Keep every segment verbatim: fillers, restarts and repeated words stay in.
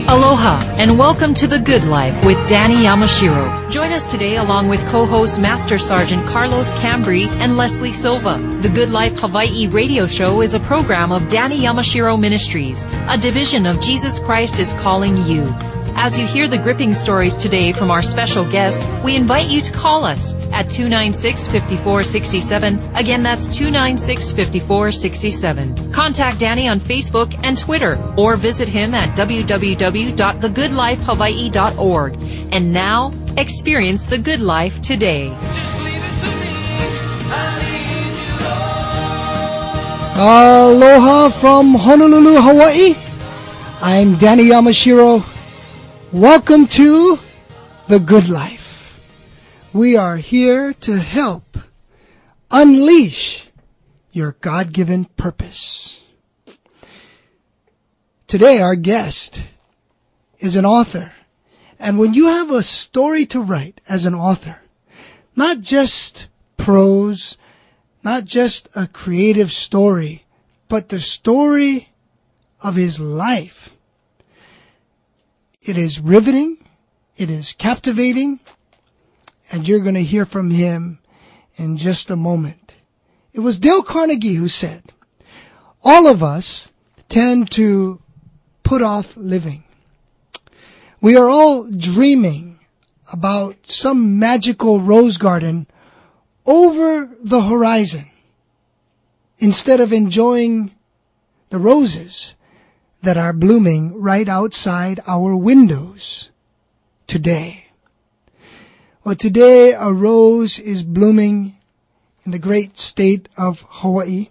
Aloha, and welcome to The Good Life with Danny Yamashiro. Join us today along with co-host Master Sergeant Carlos Cambry and Leslie Silva. The Good Life Hawaii radio show is a program of Danny Yamashiro Ministries, a division of Jesus Christ is Calling You. As you hear the gripping stories today from our special guests, we invite you to call us at two nine six, five four six seven. Again, that's two nine six, five four six seven. Contact Danny on Facebook and Twitter, or visit him at w w w dot the good life hawaii dot org. And now, experience the good life today. Just leave it to me. I leave you alone. Aloha from Honolulu, Hawaii. I'm Danny Yamashiro. Welcome to The Good Life. We are here to help unleash your God-given purpose. Today our guest is an author. And when you have a story to write as an author, not just prose, not just a creative story, but the story of his life, it is riveting, it is captivating, and you're going to hear from him in just a moment. It was Dale Carnegie who said, all of us tend to put off living. We are all dreaming about some magical rose garden over the horizon instead of enjoying the roses that are blooming right outside our windows today. Well, today a rose is blooming in the great state of Hawaii.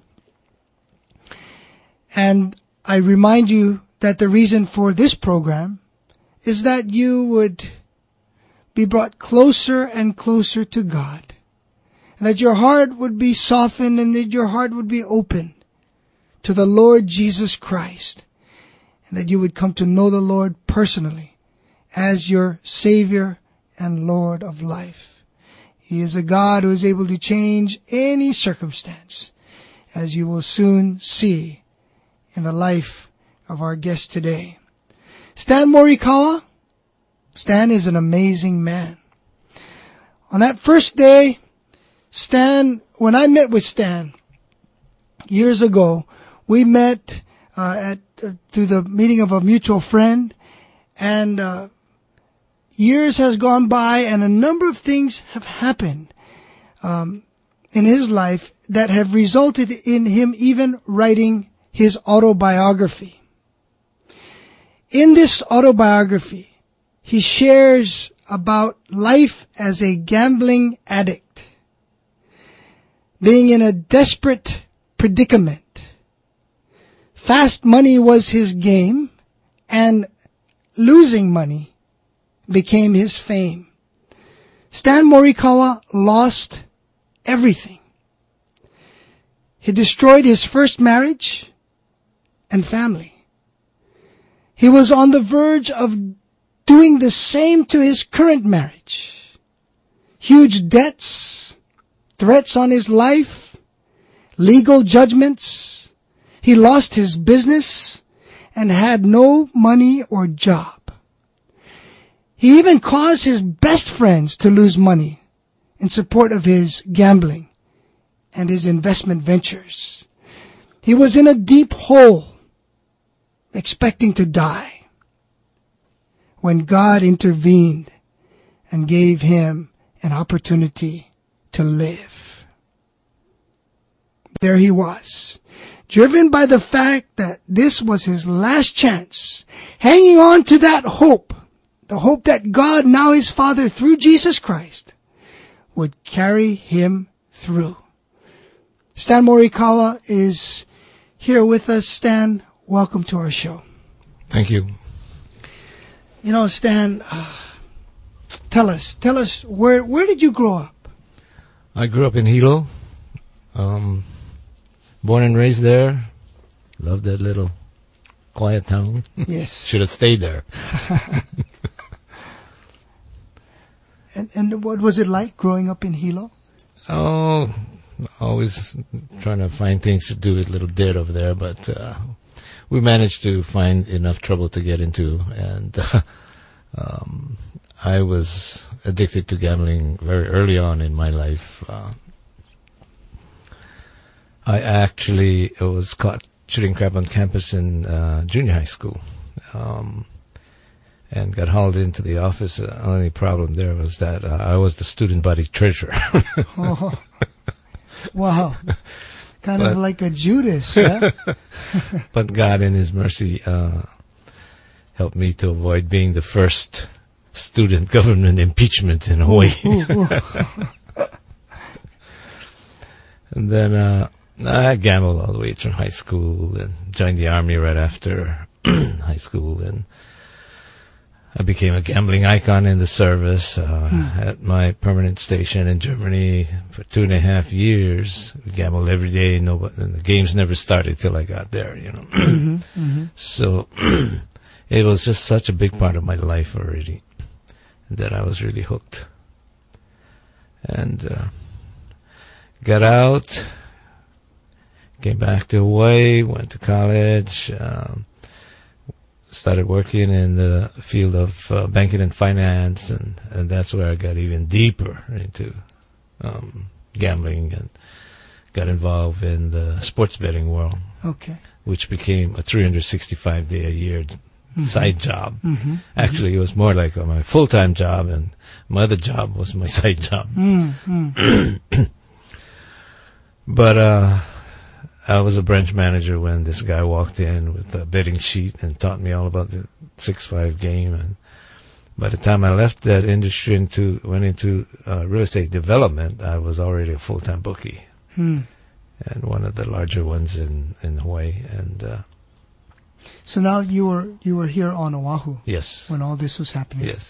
And I remind you that the reason for this program is that you would be brought closer and closer to God, and that your heart would be softened and that your heart would be open to the Lord Jesus Christ, and that you would come to know the Lord personally as your Savior and Lord of life. He is a God who is able to change any circumstance, as you will soon see in the life of our guest today. Stan Morikawa. Stan is an amazing man. On that first day, Stan, when I met with Stan years ago, we met uh, at uh, through the meeting of a mutual friend, and uh, years has gone by, and a number of things have happened um, in his life that have resulted in him even writing his autobiography. In this autobiography, he shares about life as a gambling addict, being in a desperate predicament. Fast money was his game, and losing money became his fame. Stan Morikawa lost everything. He destroyed his first marriage and family. He was on the verge of doing the same to his current marriage. Huge debts, threats on his life, legal judgments. He lost his business and had no money or job. He even caused his best friends to lose money in support of his gambling and his investment ventures. He was in a deep hole, expecting to die, when God intervened and gave him an opportunity to live. There he was, driven by the fact that this was his last chance, hanging on to that hope, the hope that God, now his Father, through Jesus Christ, would carry him through. Stan Morikawa is here with us. Stan, welcome to our show. Thank you. You know, Stan, uh, tell us, tell us, where where did you grow up? I grew up in Hilo. Um, born and raised there. Loved that little quiet town. Yes. Should have stayed there. and and what was it like growing up in Hilo? Oh, always trying to find things to do with little Dad over there, but uh, we managed to find enough trouble to get into, and uh, um, I was addicted to gambling very early on in my life. Uh, I actually was caught shooting crap on campus in uh, junior high school, um, and got hauled into the office. The only problem there was that uh, I was the student body treasurer. Oh, wow. Kind But- of like a Judas, yeah? But God, in His mercy, uh, helped me to avoid being the first student government impeachment in Hawaii. Ooh, ooh. And then uh, I gambled all the way through high school and joined the Army right after high school. And I became a gambling icon in the service uh, Hmm. at my permanent station in Germany for two and a half years. We gambled every day. Nobody, and the games never started till I got there, you know. Mhm, mhm. So it was just such a big part of my life already that I was really hooked. And uh, got out, came back to Hawaii, went to college, um, started working in the field of uh, banking and finance, and, and that's where I got even deeper into um, gambling and got involved in the sports betting world, Okay. which became a three hundred sixty-five day a year side job. Mhm. Actually, it was more like uh, my full-time job, and my other job was my side job. Mm, mm. But uh, I was a branch manager when this guy walked in with a betting sheet and taught me all about the six five game. And by the time I left that industry and to, went into uh, real estate development, I was already a full-time bookie, Hmm. and one of the larger ones in, in Hawaii. And uh, So now you were you were here on Oahu yes, when all this was happening. yes.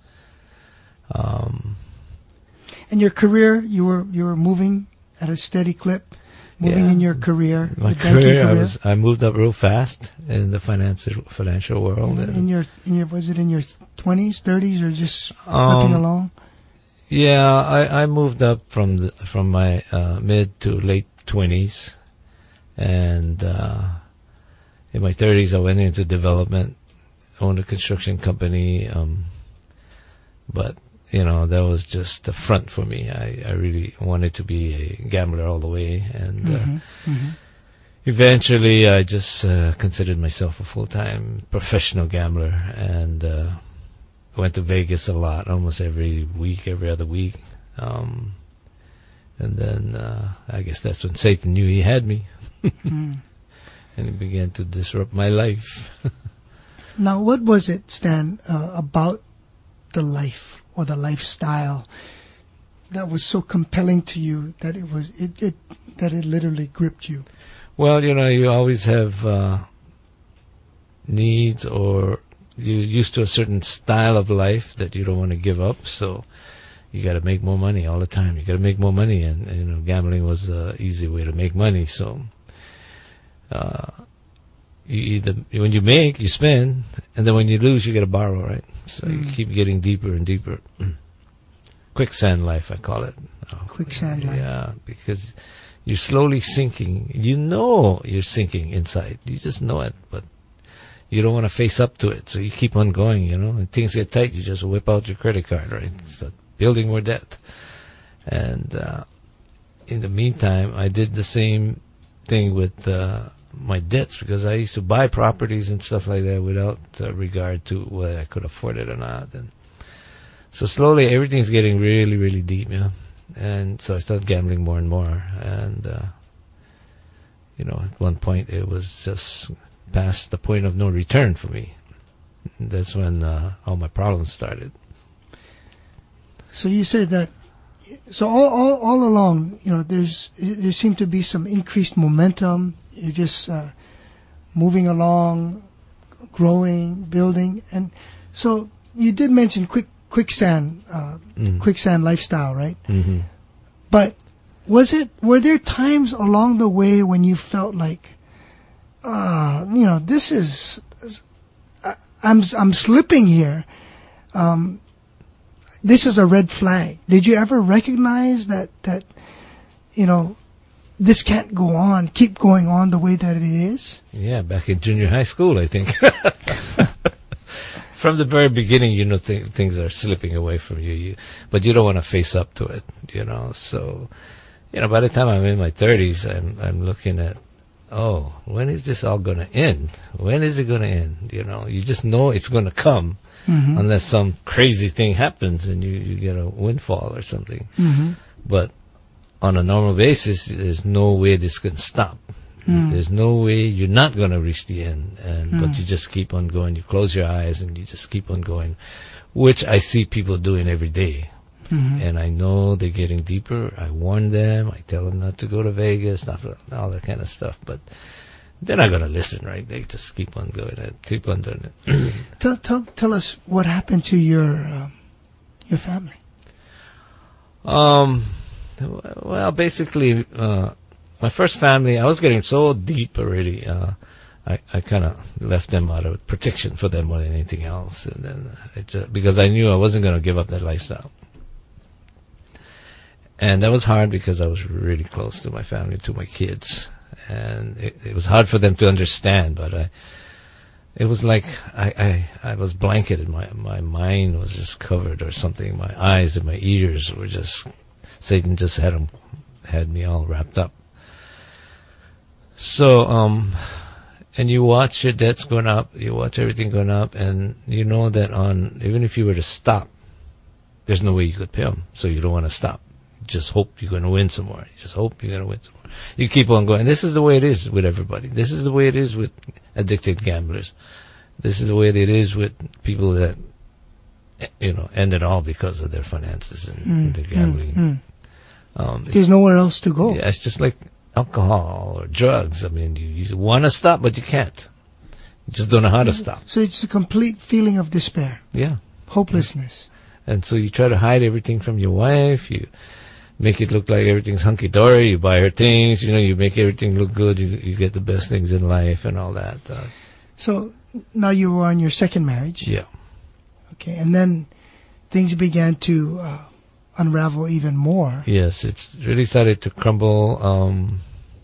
Um, And your career, you were you were moving at a steady clip, moving Yeah. in your career, my your banking career, I career. was I moved up real fast in the financial financial world. in, and- in your in your was it in your twenties, thirties, or just Um, flipping along? Yeah, I, I moved up from the from my uh, mid to late twenties, and uh, in my thirties I went into development, owned a construction company, um, but you know that was just the front for me. I, I really wanted to be a gambler all the way, and uh, Mhm, mhm. eventually I just uh, considered myself a full-time professional gambler, and uh, went to Vegas a lot, almost every week, every other week. Um, and then uh, I guess that's when Satan knew he had me, Mm. and he began to disrupt my life. Now, what was it, Stan, uh, about the life or the lifestyle that was so compelling to you that it was it, it that it literally gripped you? Well, you know, you always have uh, needs, or you're used to a certain style of life that you don't want to give up, so you got to make more money all the time. You got to make more money, and, and you know, gambling was an easy way to make money. So, uh, you either when you make, you spend, and then when you lose, you got to borrow, right? So you Mm. keep getting deeper and deeper. Quicksand life, I call it. Oh, Quicksand life. Yeah, because you're slowly sinking. You know you're sinking inside. You just know it, but you don't want to face up to it, so you keep on going, you know. And things get tight, you just whip out your credit card, right? Start building more debt. And uh, in the meantime, I did the same thing with uh, my debts, because I used to buy properties and stuff like that without uh, regard to whether I could afford it or not. And so slowly, everything's getting really, really deep, yeah. And so I started gambling more and more. And, uh, you know, at one point, it was just past the point of no return for me. That's when uh, all my problems started. So you said that. So all all, all along, you know, there's there seemed to be some increased momentum. You're just uh, moving along, growing, building, and so you did mention quick quicksand uh, Mm. quicksand lifestyle, right? Mm-hmm. But was it? Were there times along the way when you felt like, ah, you know, this is, I, I'm I'm slipping here. Um, this is a red flag. Did you ever recognize that that, you know, this can't go on, keep going on the way that it is? Yeah, back in junior high school, I think. From the very beginning, you know, th- things are slipping away from you, you, but you don't want to face up to it, you know. So, you know, by the time I'm in my thirties, I'm I'm looking at, oh, when is this all going to end? When is it going to end? You know, you just know it's going to come, mm-hmm. unless some crazy thing happens and you, you get a windfall or something. Mm-hmm. But on a normal basis, there's no way this can stop. Mm. There's no way you're not going to reach the end, and mm. but you just keep on going. You close your eyes and you just keep on going, which I see people doing every day. Mm-hmm. And I know they're getting deeper. I warn them. I tell them not to go to Vegas, not all that kind of stuff. But they're not going to listen, right? They just keep on going and keep on doing it. tell, tell, tell us what happened to your um, your family. Um, well, basically, uh, my first family, I was getting so deep already. Uh, I, I kind of left them out of protection for them more than anything else, and then it just, because I knew I wasn't going to give up that lifestyle. And that was hard because I was really close to my family, to my kids, and it, it was hard for them to understand. But I, it was like I, I, I was blanketed. My my mind was just covered or something. My eyes and my ears were just, Satan just had them, had me all wrapped up. So, um, and you watch your debts going up, you watch everything going up, and you know that on, even if you were to stop, there's no way you could pay them. So you don't want to stop. You just hope you're going to win some more. You just hope you're going to win some more. You keep on going. This is the way it is with everybody. This is the way it is with addicted gamblers. This is the way that it is with people that, you know, end it all because of their finances and mm, their gambling. Mm, mm. Um, there's nowhere else to go. Yeah, it's just like alcohol or drugs. I mean, you, you want to stop, but you can't. You just don't know how to stop. So it's a complete feeling of despair. Yeah. Hopelessness. Yeah. And so you try to hide everything from your wife. You make it look like everything's hunky-dory. You buy her things. You know, you make everything look good. You, you get the best things in life and all that. Uh, so now you were on your second marriage. Yeah. Okay. And then things began to Uh, unravel even more. Yes, it's really started to crumble. Um,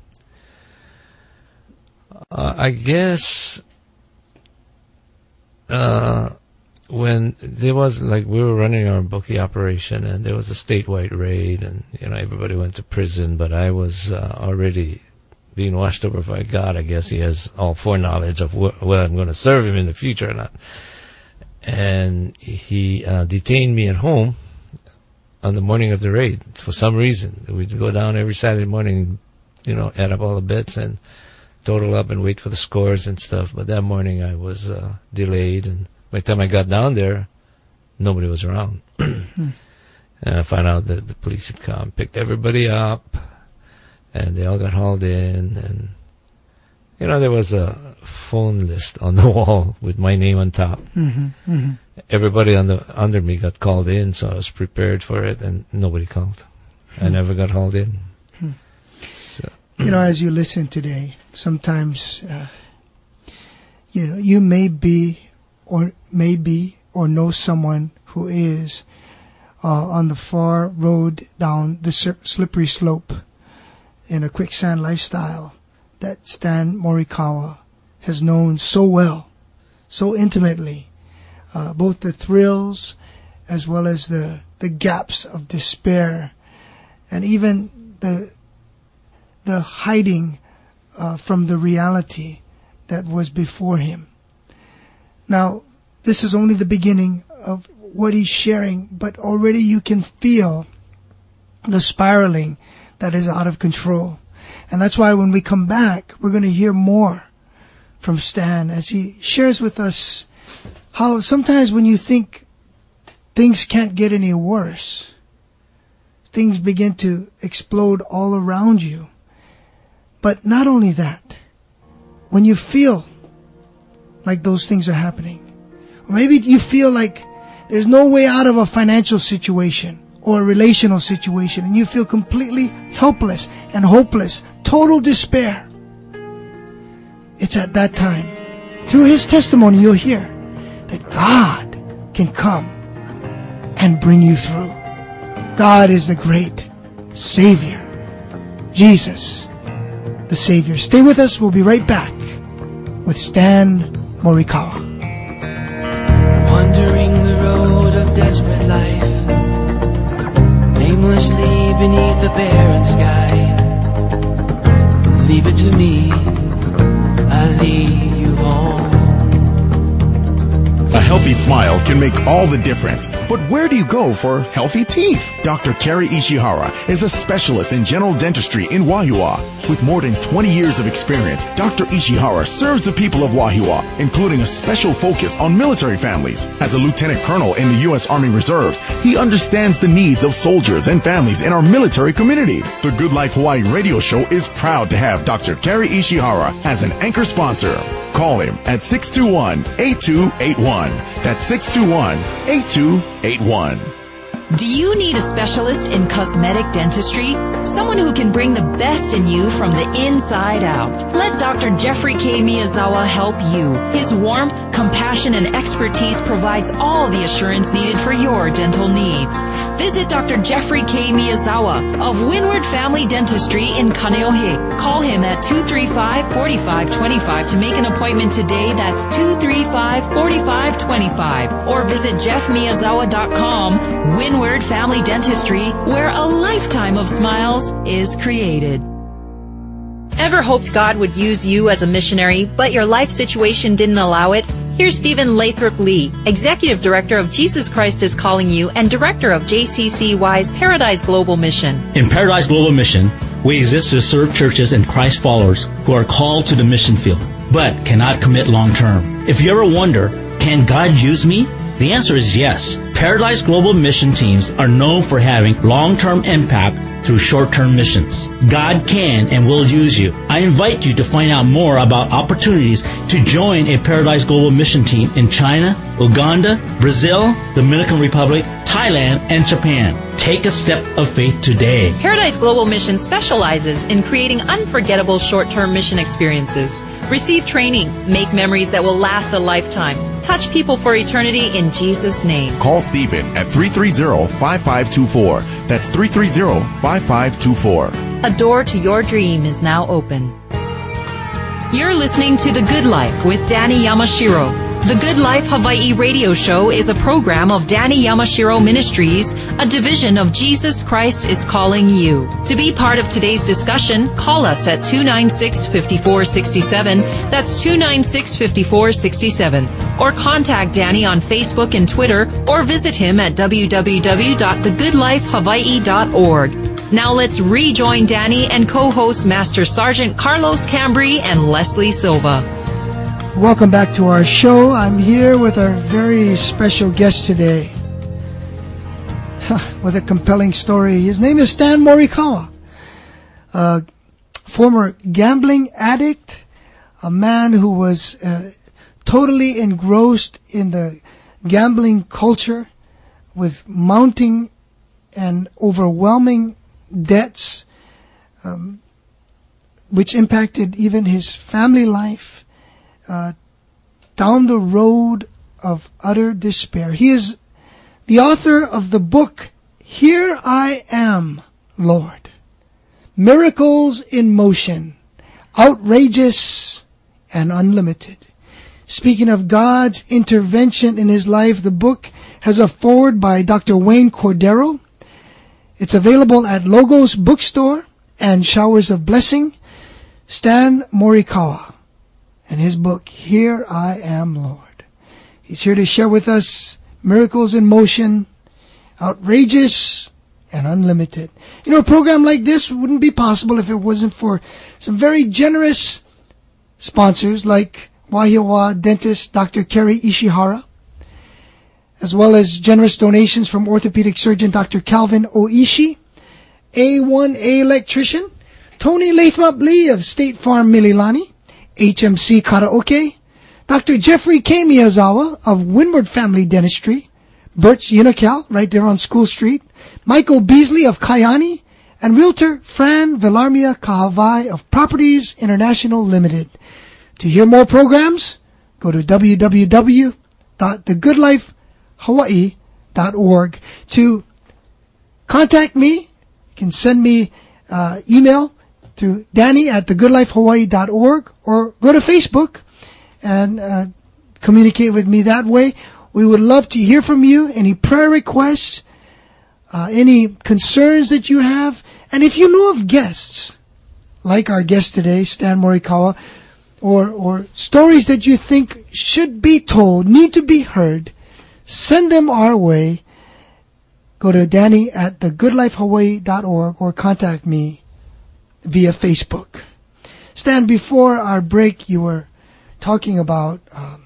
uh, I guess uh, when there was, like, we were running our bookie operation, and there was a statewide raid, and you know everybody went to prison, but I was uh, already being washed over by God. I guess He has all foreknowledge of wh- whether I'm going to serve Him in the future or not, and He uh, detained me at home on the morning of the raid for some reason. We'd go down every Saturday morning, you know, add up all the bets and total up and wait for the scores and stuff. But that morning I was uh, delayed, and by the time I got down there, nobody was around. hmm. And I found out that the police had come, picked everybody up, and they all got hauled in. And, you know, there was a phone list on the wall with my name on top. Mm-hmm. Mm-hmm. Everybody on the, under me got called in, so I was prepared for it, and nobody called. Hmm. I never got hauled in. Hmm. So. You know, as you listen today, sometimes, uh, you know, you may be or may be or know someone who is uh, on the far road down the slippery slope in a quicksand lifestyle that Stan Morikawa has known so well, so intimately. Uh, both the thrills as well as the, the gaps of despair, and even the the hiding uh, from the reality that was before him. Now, this is only the beginning of what he's sharing, but already you can feel the spiraling that is out of control. And that's why when we come back, we're going to hear more from Stan as he shares with us how sometimes when you think things can't get any worse, things begin to explode all around you. But not only that, when you feel like those things are happening, or maybe you feel like there's no way out of a financial situation or a relational situation, and you feel completely helpless and hopeless, total despair, it's at that time, through his testimony, you'll hear that God can come and bring you through. God is the great Savior. Jesus the Savior. Stay with us. We'll be right back with Stan Morikawa. Wandering the road of desperate life, aimlessly beneath the barren sky. Leave it to me, I'll lead you home. A healthy smile can make all the difference. But where do you go for healthy teeth? Doctor Kerry Ishihara is a specialist in general dentistry in Wahiawa. With more than twenty years of experience, Doctor Ishihara serves the people of Wahiawa, including a special focus on military families. As a lieutenant colonel in the U S Army Reserves, he understands the needs of soldiers and families in our military community. The Good Life Hawaii radio show is proud to have Doctor Kerry Ishihara as an anchor sponsor. Call him at six two one, eight two eight one. That's six two one, eight two eight one. Do you need a specialist in cosmetic dentistry? Someone who can bring the best in you from the inside out. Let Doctor Jeffrey K. Miyazawa help you. His warmth, compassion, and expertise provides all the assurance needed for your dental needs. Visit Doctor Jeffrey K. Miyazawa of Windward Family Dentistry in Kaneohe. Call him at two three five, four five two five to make an appointment today. That's two three five, four five two five. Or visit jeff miyazawa dot com. Windward Family Dentistry, where a lifetime of smiles is created. Ever hoped God would use you as a missionary, but your life situation didn't allow it? Here's Stephen Lathrop Lee, Executive Director of Jesus Christ is Calling You and Director of J C C Y's Paradise Global Mission. In Paradise Global Mission, we exist to serve churches and Christ followers who are called to the mission field, but cannot commit long term. If you ever wonder, can God use me? The answer is yes. Paradise Global Mission teams are known for having long-term impact through short-term missions. God can and will use you. I invite you to find out more about opportunities to join a Paradise Global Mission team in China, Uganda, Brazil, Dominican Republic, Thailand, and Japan. Take a step of faith today. Paradise Global Mission specializes in creating unforgettable short-term mission experiences. Receive training, make memories that will last a lifetime. Touch people for eternity in Jesus' name. Call Stephen at three three zero, five five two four. That's three three zero, five five two four. A door to your dream is now open. You're listening to The Good Life with Danny Yamashiro. The Good Life Hawaii radio show is a program of Danny Yamashiro Ministries, a division of Jesus Christ is Calling You. To be part of today's discussion, call us at two nine six, five four six seven. That's two nine six, five four six seven. Or contact Danny on Facebook and Twitter, or visit him at w w w dot the good life hawaii dot org. Now let's rejoin Danny and co-host Master Sergeant Carlos Cambry and Leslie Silva. Welcome back to our show. I'm here with our very special guest today with a compelling story. His name is Stan Morikawa, a former gambling addict, a man who was uh, totally engrossed in the gambling culture with mounting and overwhelming debts, um, which impacted even his family life. Uh, down the road of utter despair. He is the author of the book, Here I Am, Lord. Miracles in Motion, Outrageous and Unlimited. Speaking of God's intervention in his life, the book has a foreword by Doctor Wayne Cordero. It's available at Logos Bookstore and Showers of Blessing. Stan Morikawa and his book, Here I Am, Lord. He's here to share with us miracles in motion, outrageous and unlimited. You know, a program like this wouldn't be possible if it wasn't for some very generous sponsors like Wahiawa dentist Doctor Kerry Ishihara, as well as generous donations from orthopedic surgeon Doctor Calvin Oishi, A one A electrician, Tony Lathrop Lee of State Farm Mililani, H M C Karaoke, Doctor Jeffrey K. Miyazawa of Windward Family Dentistry, Bert's Unocal, right there on School Street, Michael Beasley of Kayani, and Realtor Fran Villarmia Kahavai of Properties International Limited. To hear more programs, go to w w w dot the good life hawaii dot org. To contact me, you can send me uh, email to Danny at the good life hawaii dot org, or go to Facebook and uh, communicate with me that way. We would love to hear from you. Any prayer requests, uh, any concerns that you have. And if you know of guests, like our guest today, Stan Morikawa, or, or stories that you think should be told, need to be heard, send them our way. Go to Danny at the good life hawaii dot org or contact me via Facebook. Stan, before our break, you were talking about um,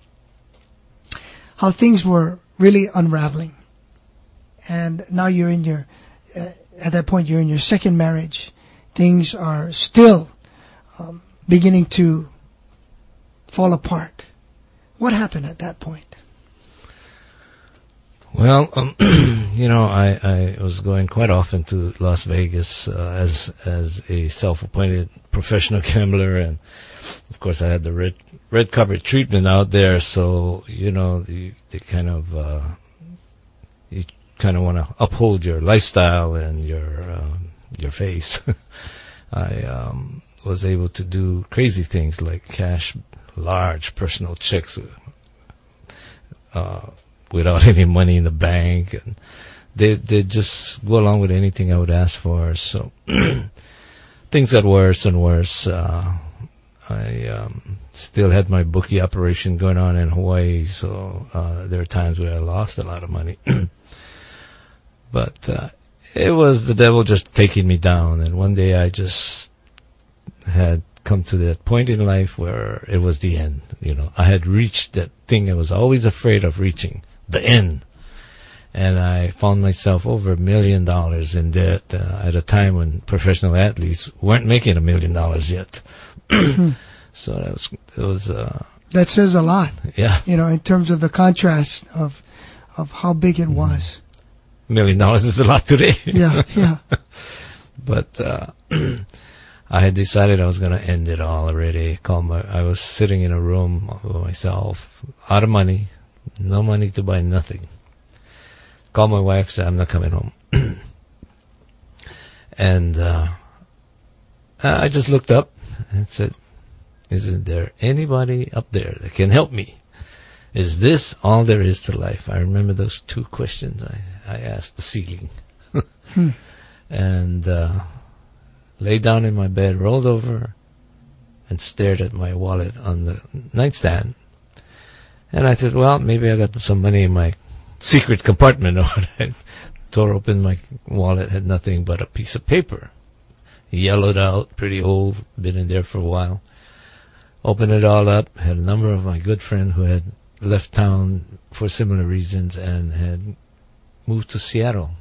how things were really unraveling. And now you're in your, uh, at that point, you're in your second marriage. Things are still um, beginning to fall apart. What happened at that point? Well, um, you know, I, I was going quite often to Las Vegas uh, as as a self-appointed professional gambler, and of course I had the red red carpet treatment out there. So you know, the the kind of uh, you kind of want to uphold your lifestyle and your um, your face. I um, was able to do crazy things like cash large personal checks. Uh, without any money in the bank, and they they just go along with anything I would ask for. So things got worse and worse. Uh, I um, still had my bookie operation going on in Hawaii, so uh, there were times where I lost a lot of money. But uh, it was the devil just taking me down, and one day I just had come to that point in life where it was the end. You know, I had reached that thing I was always afraid of reaching. The end. And I found myself over a million dollars in debt uh, at a time when professional athletes weren't making a million dollars yet. So that was, it was, uh, that says a lot. Yeah. You know, in terms of the contrast of, of how big it was. A million dollars is a lot today. Yeah, yeah. But, uh, I had decided I was going to end it all already. Called my, I was sitting in a room by myself, out of money. No money to buy nothing. Called my wife, said, I'm not coming home. And uh, I just looked up and said, isn't there anybody up there that can help me? Is this all there is to life? I remember those two questions I, I asked the ceiling. hmm. And uh, lay down in my bed, rolled over, and stared at my wallet on the nightstand. And I said, well, maybe I got some money in my secret compartment. Or I tore open my wallet, had nothing but a piece of paper. Yellowed out, pretty old, been in there for a while. Opened it all up, had a number of my good friends who had left town for similar reasons and had moved to Seattle.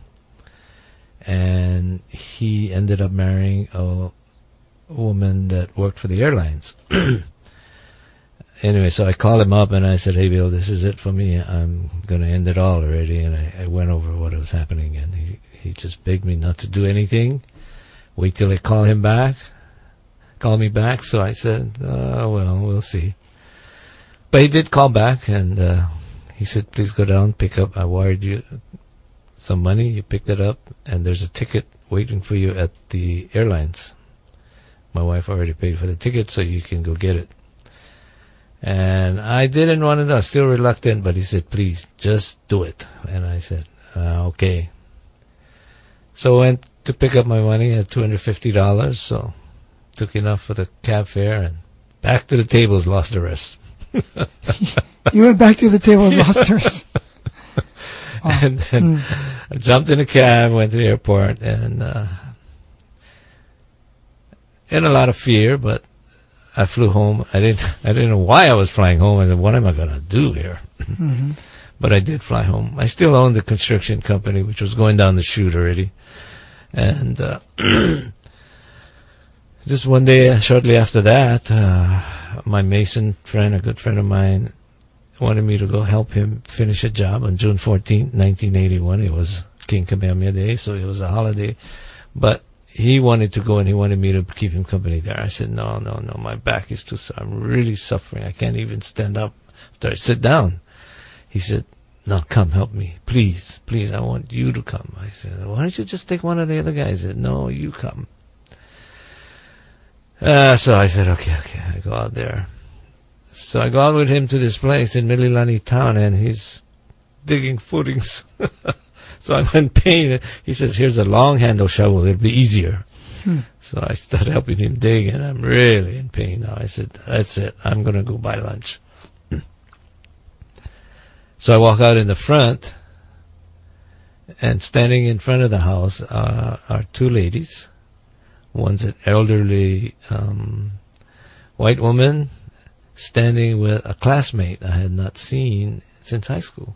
And he ended up marrying a woman that worked for the airlines. Anyway, so I called him up and I said, hey, Bill, this is it for me. I'm going to end it all already. And I, I went over what was happening, and he, he just begged me not to do anything. Wait till I call him back. Call me back. So I said, oh, well, we'll see. But he did call back, and uh, he said, please go down, pick up. I wired you some money. You picked it up, and there's a ticket waiting for you at the airlines. My wife already paid for the ticket, so you can go get it. And I didn't want to know. I was still reluctant, but he said, please, just do it. And I said, uh, okay. So I went to pick up my money at two hundred fifty dollars, so took enough for the cab fare, and back to the tables, lost the rest. You went back to the tables, lost the rest. Oh. And then mm. I jumped in a cab, went to the airport, and uh, in a lot of fear, but I flew home. I didn't. I didn't know why I was flying home. I said, "What am I going to do here?" Mm-hmm. But I did fly home. I still owned the construction company, which was going down the chute already. And uh, just one day, uh, shortly after that, uh, my Mason friend, a good friend of mine, wanted me to go help him finish a job on June fourteenth, nineteen eighty-one. It was King Kamehameha Day, so it was a holiday. But he wanted to go, and he wanted me to keep him company there. I said, no, no, no, my back is too sore. I'm really suffering. I can't even stand up after I sit down. He said, no, come, help me. Please, please, I want you to come. I said, why don't you just take one of the other guys? He said, no, you come. Uh, so I said, okay, okay, I go out there. So I go out with him to this place in Mililani town, and he's digging footings. So I'm in pain. He says, here's a long handle shovel. It'll be easier. Hmm. So I start helping him dig, and I'm really in pain now. I said, that's it. I'm going to go buy lunch. So I walk out in the front, and standing in front of the house uh, are two ladies. One's an elderly um, white woman standing with a classmate I had not seen since high school.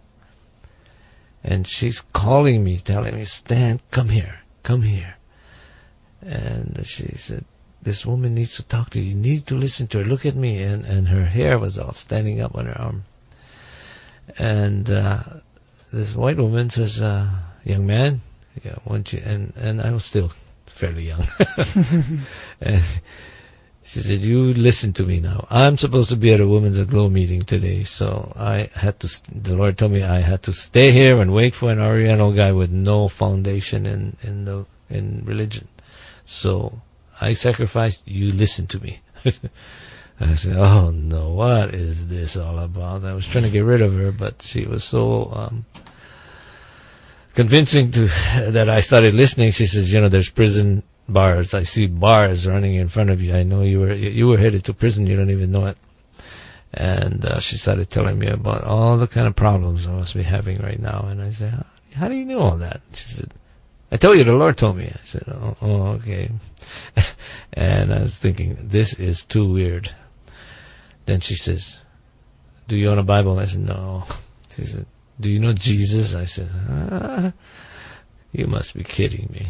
And she's calling me, telling me, Stan, come here, come here. And she said, this woman needs to talk to you. You need to listen to her. Look at me. And, and her hair was all standing up on her arm. And uh, this white woman says, uh, young man, yeah, won't you? And, and I was still fairly young. And she said, you listen to me now. I'm supposed to be at a Women's Aglow meeting today, so I had to, the Lord told me I had to stay here and wait for an Oriental guy with no foundation in, in the, in religion. So I sacrificed, you listen to me. I said, oh no, what is this all about? I was trying to get rid of her, but she was so um, convincing to that I started listening. She says, you know, there's prison bars. I see bars running in front of you. I know you were you were headed to prison. You don't even know it. And uh, she started telling me about all the kind of problems I must be having right now. And I said, how, how do you know all that? She said, I told you, the Lord told me. I said, oh, oh okay. And I was thinking, this is too weird. Then she says, do you own a Bible? I said, no. She said, do you know Jesus? I said, ah, you must be kidding me.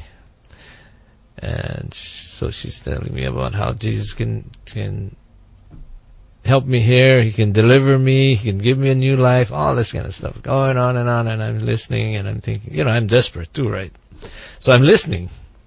And so she's telling me about how Jesus can can help me here. He can deliver me. He can give me a new life. All this kind of stuff going on and on. And I'm listening, and I'm thinking, you know, I'm desperate too, right? So I'm listening.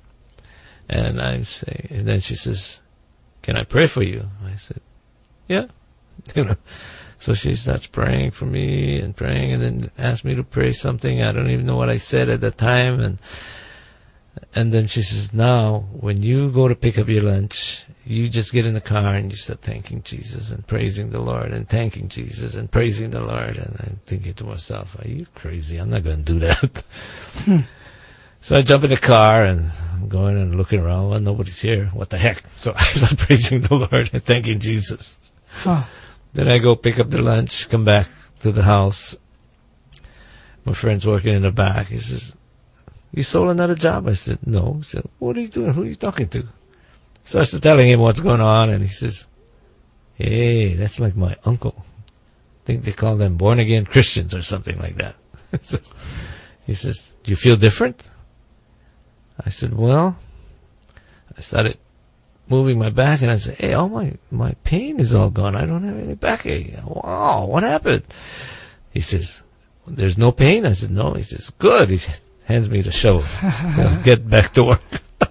And I'm saying, and then she says, can I pray for you? I said, yeah. You know. So she starts praying for me and praying, and then asked me to pray something. I don't even know what I said at the time. And And then she says, now, when you go to pick up your lunch, you just get in the car and you start thanking Jesus and praising the Lord and thanking Jesus and praising the Lord. And I'm thinking to myself, are you crazy? I'm not going to do that. Hmm. So I jump in the car and I'm going and looking around. Well, nobody's here. What the heck? So I start praising the Lord and thanking Jesus. Huh. Then I go pick up the lunch, come back to the house. My friend's working in the back. He says, you sold another job? I said, no. He said, what are you doing? Who are you talking to? Starts telling him what's going on, and he says, hey, that's like my uncle. I think they call them born-again Christians or something like that. He says, do you feel different? I said, well, I started moving my back, and I said, hey, all my, my pain is all gone. I don't have any backache. Wow, what happened? He says, there's no pain? I said, no. He says, good. He said, hands me the shovel. Let's get back to work.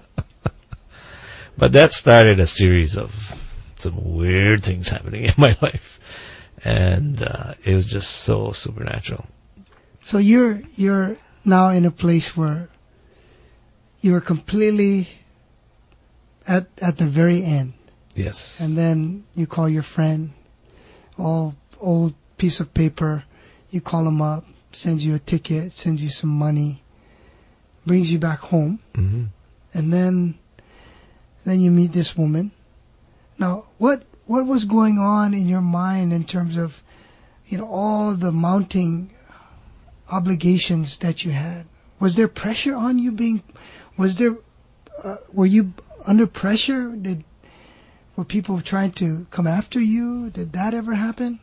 But that started a series of some weird things happening in my life. And uh, it was just so supernatural. So you're you're now in a place where you're completely at at the very end. Yes. And then you call your friend, all old piece of paper, you call him up, sends you a ticket, sends you some money, brings you back home, mm-hmm. and then then you meet this woman. Now, what what was going on in your mind in terms of, you know, all the mounting obligations that you had? Was there pressure on you being? Was there? Uh, were you under pressure? Did were people trying to come after you? Did that ever happen?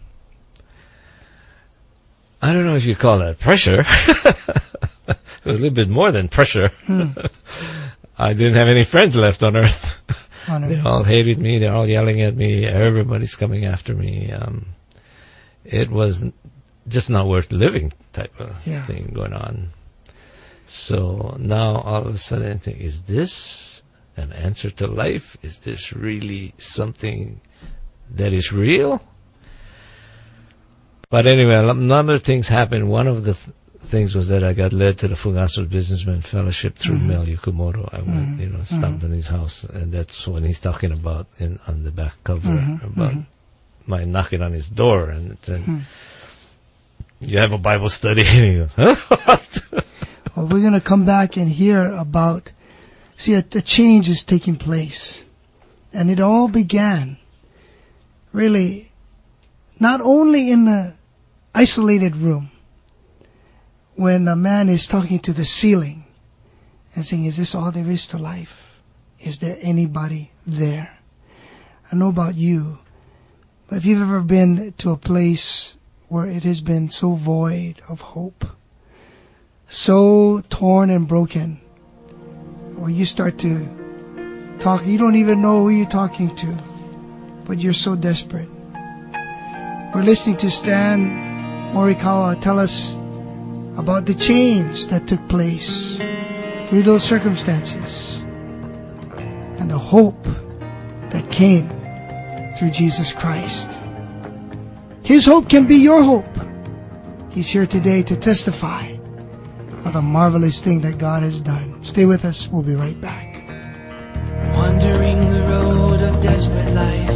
I don't know if you call that pressure. It was a little bit more than pressure. Hmm. I didn't have any friends left on earth. On earth. They all hated me. They're all yelling at me. Everybody's coming after me. Um, it was just not worth living type of yeah. thing going on. So now all of a sudden I think, is this an answer to life? Is this really something that is real? But anyway, a number of things happened. One of the th- things was that I got led to the Fugasso Businessman Fellowship through Mm-hmm. Mel Yukamoto. I went, Mm-hmm. you know, stopped Mm-hmm. in his house, and that's when he's talking about in on the back cover Mm-hmm. about Mm-hmm. my knocking on his door, and it said, Mm-hmm. "You have a Bible study?" And he goes, "Huh? What?" Well, we're going to come back and hear about, see, a, a change is taking place. And it all began, really, not only in the isolated room, when a man is talking to the ceiling and saying, is this all there is to life? Is there anybody there? I don't know about you, but if you've ever been to a place where it has been so void of hope, so torn and broken, where you start to talk, you don't even know who you're talking to, but you're so desperate. We're listening to Stan Morikawa tell us about the change that took place through those circumstances and the hope that came through Jesus Christ. His hope can be your hope. He's here today to testify of the marvelous thing that God has done. Stay with us. We'll be right back. Wandering the road of desperate life,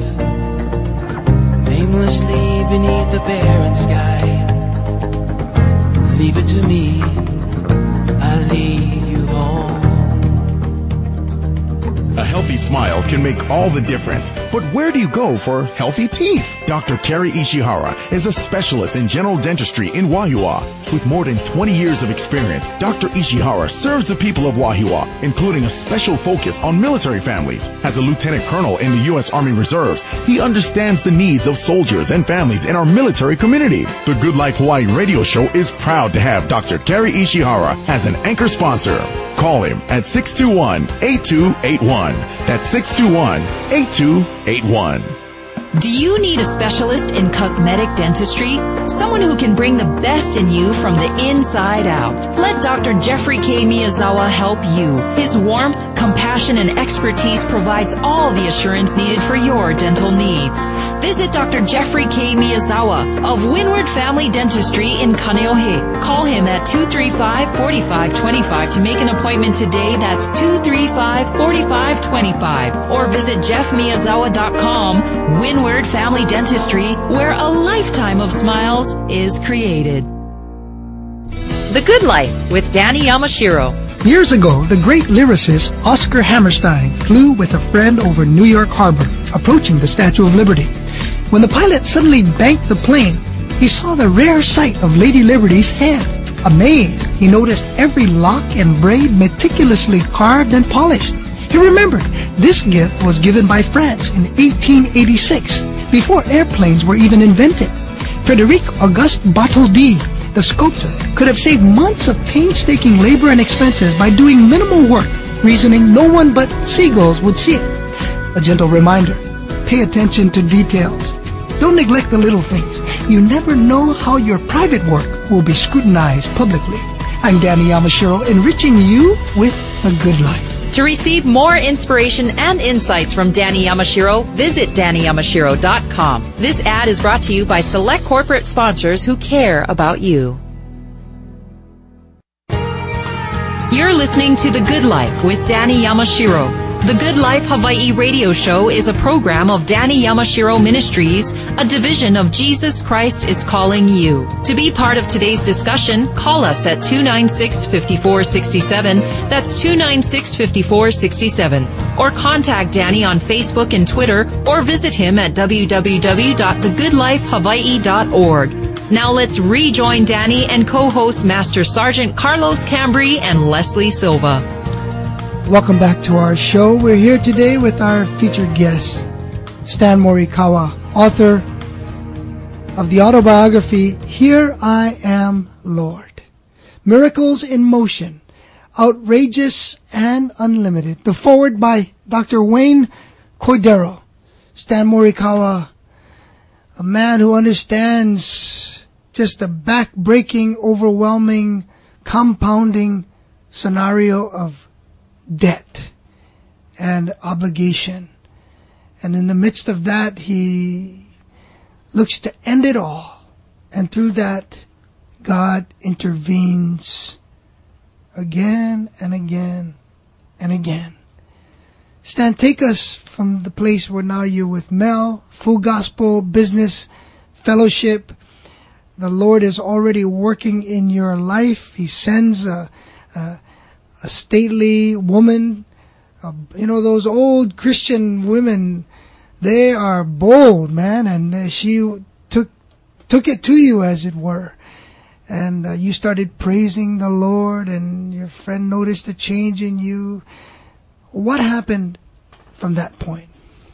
aimlessly beneath the barren sky. Leave it to me, I'll lead you home. A healthy smile can make all the difference. But where do you go for healthy teeth? Doctor Kerry Ishihara is a specialist in general dentistry in Wahiawa. With more than twenty years of experience, Doctor Ishihara serves the people of Wahiawa, including a special focus on military families. As a lieutenant colonel in the U S Army Reserves, he understands the needs of soldiers and families in our military community. The Good Life Hawaii radio show is proud to have Doctor Kerry Ishihara as an anchor sponsor. Call him at six two one, eight two eight one. That's six two one, eight two eight one. Do you need a specialist in cosmetic dentistry? Someone who can bring the best in you from the inside out. Let Doctor Jeffrey K. Miyazawa help you. His warmth, compassion, and expertise provides all the assurance needed for your dental needs. Visit Doctor Jeffrey K. Miyazawa of Windward Family Dentistry in Kaneohe. Call him at two three five, four five two five to make an appointment today. That's two three five, four five two five. Or visit jeff miyazawa dot com. Windward Family Dentistry, where a lifetime of smiles is created. The Good Life with Danny Yamashiro. Years ago, the great lyricist Oscar Hammerstein flew with a friend over New York Harbor, approaching the Statue of Liberty. When the pilot suddenly banked the plane, he saw the rare sight of Lady Liberty's hand. Amazed, he noticed every lock and braid meticulously carved and polished. He remembered this gift was given by France in eighteen eighty-six, before airplanes were even invented. Frederic Auguste Bartholdi, the sculptor, could have saved months of painstaking labor and expenses by doing minimal work, reasoning no one but seagulls would see it. A gentle reminder, pay attention to details. Don't neglect the little things. You never know how your private work will be scrutinized publicly. I'm Danny Yamashiro, enriching you with a good life. To receive more inspiration and insights from Danny Yamashiro, visit danny yamashiro dot com. This ad is brought to you by select corporate sponsors who care about you. You're listening to The Good Life with Danny Yamashiro. The Good Life Hawaii radio show is a program of Danny Yamashiro Ministries, a division of Jesus Christ is Calling You. To be part of today's discussion, call us at two nine six, five four six seven. That's two nine six, five four six seven. Or contact Danny on Facebook and Twitter, or visit him at w w w dot the good life hawaii dot org. Now let's rejoin Danny and co-host Master Sergeant Carlos Cambry and Leslie Silva. Welcome back to our show. We're here today with our featured guest, Stan Morikawa, author of the autobiography, Here I Am, Lord. Miracles in Motion, Outrageous and Unlimited. The foreword by Doctor Wayne Cordero. Stan Morikawa, a man who understands just the back-breaking, overwhelming, compounding scenario of debt and obligation. And in the midst of that, he looks to end it all. And through that, God intervenes again and again and again. Stan, take us from the place where now you're with Mel, Full Gospel Business Fellowship. The Lord is already working in your life. He sends a, a, a stately woman. Uh, you know, those old Christian women, they are bold, man, and uh, she took took it to you, as it were. And uh, you started praising the Lord, and your friend noticed a change in you. What happened from that point?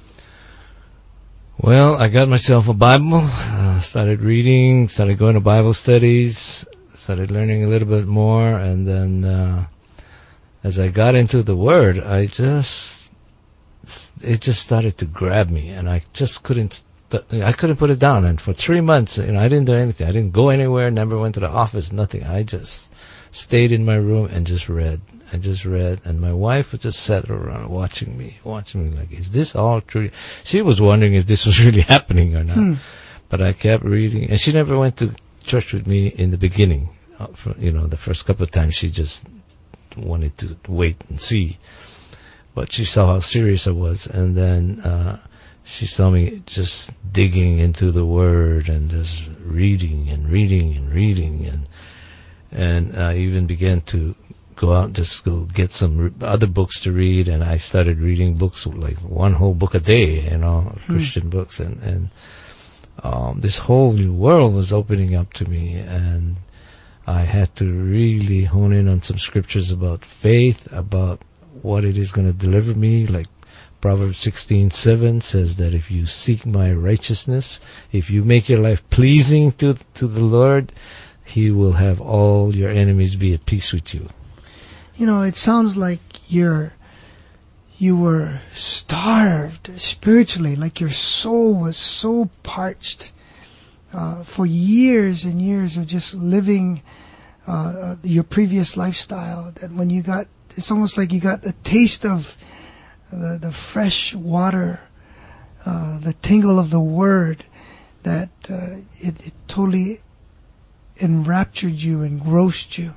Well, I got myself a Bible, uh, started reading, started going to Bible studies, started learning a little bit more, and then uh, as I got into the Word, I just, it just started to grab me, and I just couldn't, st- I couldn't put it down. And for three months, you know, I didn't do anything. I didn't go anywhere, never went to the office, nothing. I just stayed in my room and just read. I just read, and my wife would just sat around watching me, watching me like, is this all true? She was wondering if this was really happening or not. Hmm. But I kept reading, and she never went to church with me in the beginning. Uh, for, you know, the first couple of times she just wanted to wait and see. But she saw how serious I was, and then uh, she saw me just digging into the Word and just reading and reading and reading, and and I even began to go out and just go get some re- other books to read, and I started reading books, like one whole book a day, you know, hmm. Christian books, and, and um, this whole new world was opening up to me, and I had to really hone in on some scriptures about faith, about what it is going to deliver me. Like Proverbs sixteen seven says that if you seek my righteousness, if you make your life pleasing to to the Lord, He will have all your enemies be at peace with you. You know, it sounds like you're, you were starved spiritually, like your soul was so parched uh, for years and years of just living uh, your previous lifestyle, that when you got, it's almost like you got a taste of the, the fresh water, uh, the tingle of the Word, that uh, it, it totally enraptured you, engrossed you.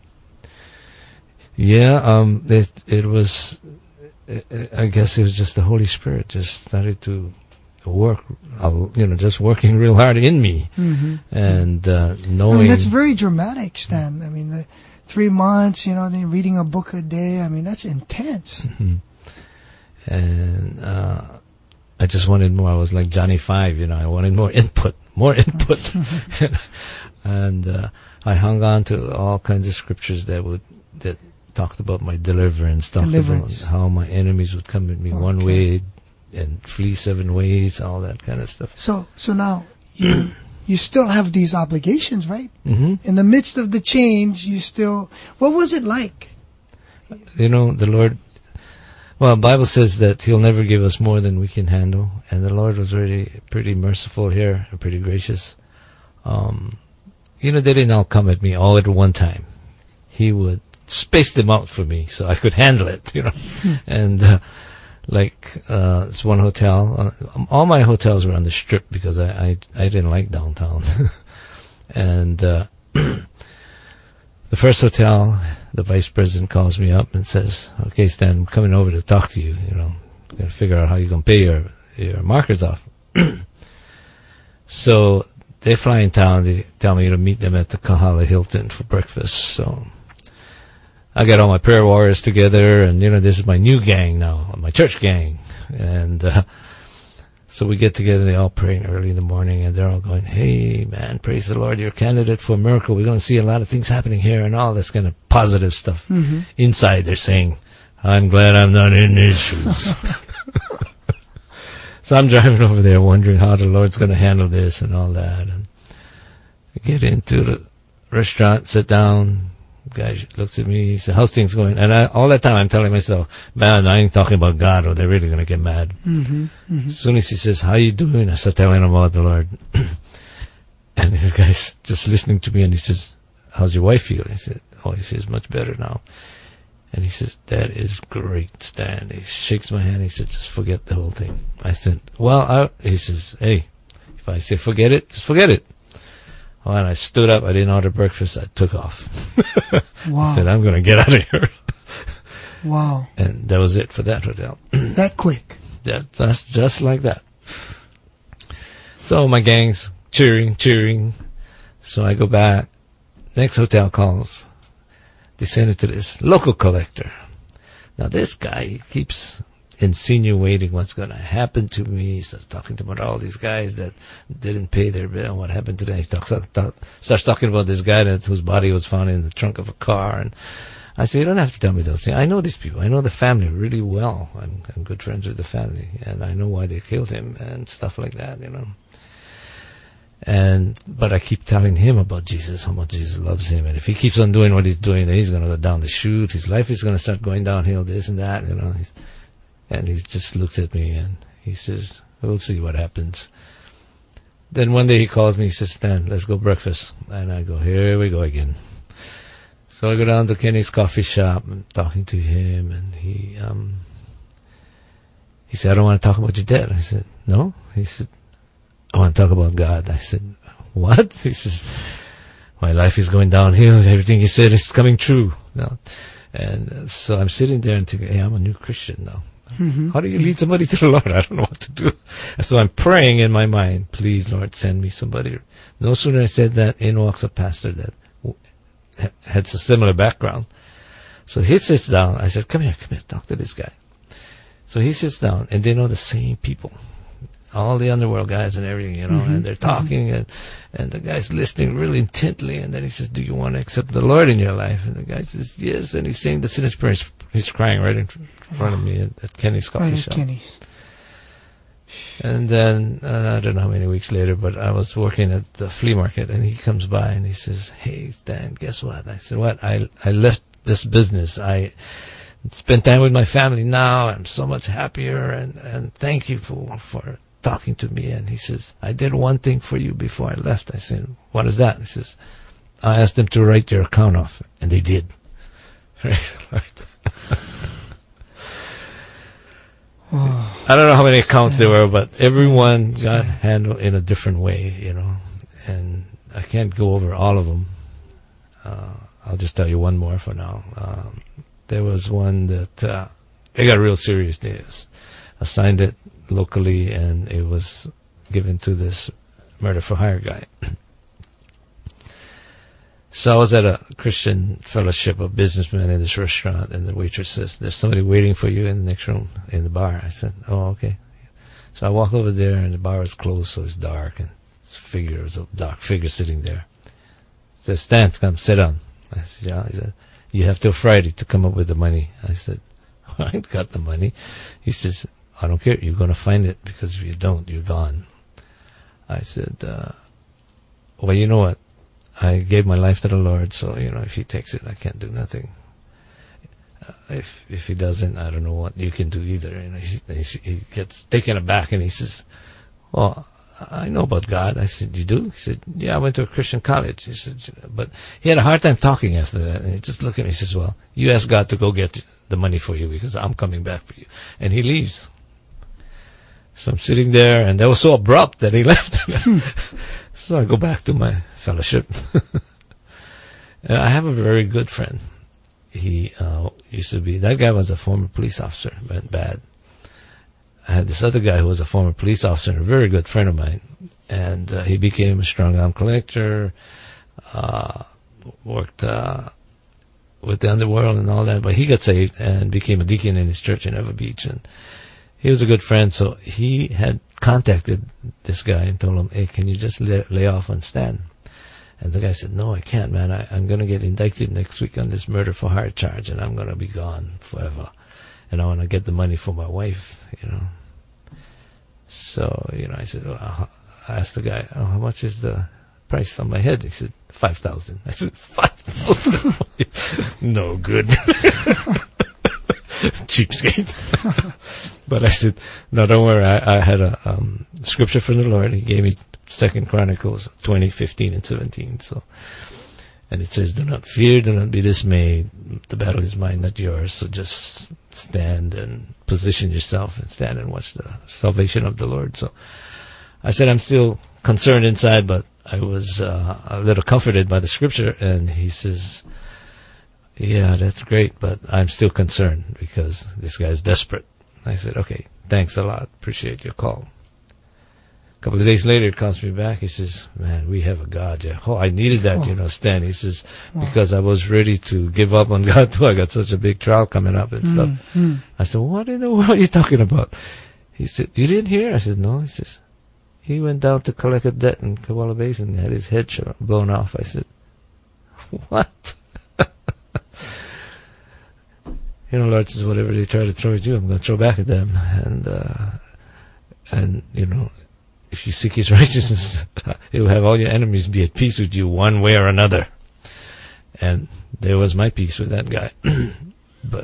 Yeah, um, it, it was, I guess it was just the Holy Spirit just started to work, you know, just working real hard in me. Mm-hmm. And uh, knowing... I mean, that's very dramatic, Stan. I mean, the three months, you know, then reading a book a day, I mean, that's intense. Mm-hmm. And uh, I just wanted more. I was like Johnny Five, you know, I wanted more input, more input. And uh, I hung on to all kinds of scriptures that would, that talked about my deliverance, talked deliverance. about how my enemies would come at me okay. one way and flee seven ways, all that kind of stuff. So, so now you you still have these obligations, right? Mm-hmm. In the midst of the change, you still. What was it like? You know, the Lord. Well, the Bible says that He'll never give us more than we can handle, and the Lord was really pretty merciful here and pretty gracious. Um, you know, they didn't all come at me all at one time. He would space them out for me so I could handle it, you know. And uh, like uh, this one hotel, uh, all my hotels were on the Strip because I I, I didn't like downtown. And uh, the first hotel, the vice president calls me up and says, "Okay, Stan, I'm coming over to talk to you. You know, got to figure out how you're gonna pay your your markers off." So they fly in town. They tell me to meet them at the Kahala Hilton for breakfast. So I got all my prayer warriors together, and, you know, this is my new gang now, my church gang. And uh, so we get together, they all praying early in the morning, and they're all going, "Hey, man, praise the Lord, you're a candidate for a miracle. We're going to see a lot of things happening here," and all this kind of positive stuff. Mm-hmm. Inside, they're saying, "I'm glad I'm not in his shoes." So I'm driving over there wondering how the Lord's going to handle this and all that. And I get into the restaurant, sit down. The guy looks at me, he said, "How's things going?" And I, all that time I'm telling myself, "Man, I ain't talking about God or they're really going to get mad." Mm-hmm, mm-hmm. As soon as he says, "How you doing?" I start telling him about the Lord. And the guy's just listening to me, and he says, "How's your wife feel?" I said, "Oh, she's much better now." And he says, "That is great, Stan." He shakes my hand. He said, "Just forget the whole thing." I said, "Well," I, he says, "Hey, if I say forget it, just forget it." Oh, and I stood up. I didn't order breakfast. I took off. Wow. I said, I'm going to get out of here. Wow. And that was it for that hotel. That quick. That, that's just like that. So my gang's cheering, cheering. So I go back. Next hotel calls. They send it to this local collector. Now this guy, he keeps insinuating what's going to happen to me. He starts talking about all these guys that didn't pay their bill. What happened to them? He talks, talk, starts talking about this guy that whose body was found in the trunk of a car. And I say, you don't have to tell me those things. I know these people. I know the family really well. I'm, I'm good friends with the family, and I know why they killed him and stuff like that, you know. And but I keep telling him about Jesus, how much Jesus loves him, and if he keeps on doing what he's doing, then he's going to go down the chute. His life is going to start going downhill, this and that, you know. He's, and he just looks at me and he says, "We'll see what happens." Then one day he calls me. He says, "Stan, let's go breakfast." And I go, "Here we go again." So I go down to Kenny's coffee shop and talking to him, and he um he said, "I don't want to talk about your dad." I said, "No." He said, "I want to talk about God." I said, "What?" He says, "My life is going downhill. Everything you said is coming true." No. And so I'm sitting there and thinking, hey, I'm a new Christian now. Mm-hmm. How do you lead somebody to the Lord? I don't know what to do. And so I'm praying in my mind, please, Lord, send me somebody. No sooner I said that, in walks a pastor that had a similar background. So he sits down. I said, come here, come here, talk to this guy. So he sits down, and they know the same people. All the underworld guys and everything, you know, mm-hmm. and they're talking, and, and the guy's listening really intently, and then he says, do you want to accept the Lord in your life? And the guy says, yes, and he's saying the sinner's prayer. He's crying right in front of me at, at Kenny's coffee right shop. At Kenny's. And then, uh, I don't know how many weeks later, but I was working at the flea market, and he comes by, and he says, hey, Stan, guess what? I said, what? I, I left this business. I spend time with my family now. I'm so much happier, and, and thank you for, for talking to me. And he says, I did one thing for you before I left. I said, what is that? He says, I asked them to write your account off, and they did. Praise the Lord. Oh, I don't know how many accounts there were, but everyone got handled in a different way, you know, and I can't go over all of them. Uh, I'll just tell you one more for now. Um, there was one that uh, they got real serious. They assigned it locally, and it was given to this murder for hire guy. So I was at a Christian fellowship of businessmen in this restaurant, and the waitress says, there's somebody waiting for you in the next room in the bar. I said, oh, okay. So I walk over there, and the bar was closed, so it's dark, and this figure, it was a dark figure sitting there. He says, Stan, come, sit down. I said, yeah. He said, you have till Friday to come up with the money. I said, I ain't got the money. He says, I don't care. You're going to find it, because if you don't, you're gone. I said, uh, well, you know what? I gave my life to the Lord, so, you know, if he takes it, I can't do nothing. Uh, if if he doesn't, I don't know what you can do either. And he, he gets taken aback, and he says, well, I know about God. I said, you do? He said, yeah, I went to a Christian college. He said, but he had a hard time talking after that. And he just looked at me and says, well, you ask God to go get the money for you, because I'm coming back for you. And he leaves. So I'm sitting there, and that was so abrupt that he left. So I go back to my fellowship. And I have a very good friend. He uh, used to be, that guy was a former police officer, went bad. I had this other guy who was a former police officer and a very good friend of mine. And uh, he became a strong arm collector, uh, worked uh, with the underworld and all that. But he got saved and became a deacon in his church in Ever Beach. And he was a good friend, so he had contacted this guy and told him, hey, can you just lay, lay off on Stan? And the guy said, no, I can't, man. I, I'm going to get indicted next week on this murder for hire charge, and I'm going to be gone forever. And I want to get the money for my wife, you know. So, you know, I said, well, I asked the guy, oh, how much is the price on my head? He said, five thousand dollars. I said, five thousand dollars? No good. Cheapskate. But I said, no, don't worry. I, I had a um, scripture from the Lord. He gave me Second Chronicles twenty, fifteen, and seventeen. So, and it says, do not fear, do not be dismayed. The battle is mine, not yours. So just stand and position yourself and stand and watch the salvation of the Lord. So I said, I'm still concerned inside, but I was uh, a little comforted by the scripture, and he says, yeah, that's great, but I'm still concerned because this guy's desperate. I said, okay, thanks a lot. Appreciate your call. A couple of days later, he calls me back. He says, man, we have a God. Yeah. Oh, I needed that, oh. you know, Stan. He says, oh. because I was ready to give up on God too. I got such a big trial coming up and mm, stuff. Mm. I said, what in the world are you talking about? He said, you didn't hear? I said, no. He says, he went down to collect a debt in Kawala Basin and had his head blown off. I said, what? You know, Lord says, whatever they try to throw at you, I'm going to throw back at them. And, uh, and, you know, if you seek his righteousness, he'll have all your enemies be at peace with you one way or another. And there was my peace with that guy. But,